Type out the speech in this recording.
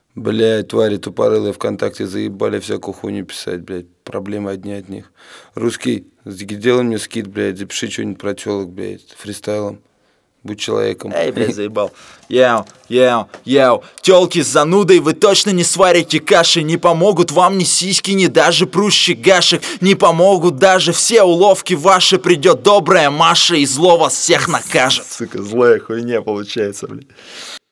Блядь, твари тупорылые ВКонтакте заебали всякую хуйню писать, блядь. Проблемы одни от них. Русский, сделай мне скид, блядь, запиши что-нибудь про телок, блядь, фристайлом. Будь человеком. Эй, блядь, заебал. Яу. Тёлки с занудой, вы точно не сварите каши. Не помогут вам ни сиськи, ни даже прущий гашек. Не помогут даже все уловки ваши. Придет добрая Маша и зло вас всех накажет. Сука, злая хуйня получается, блядь.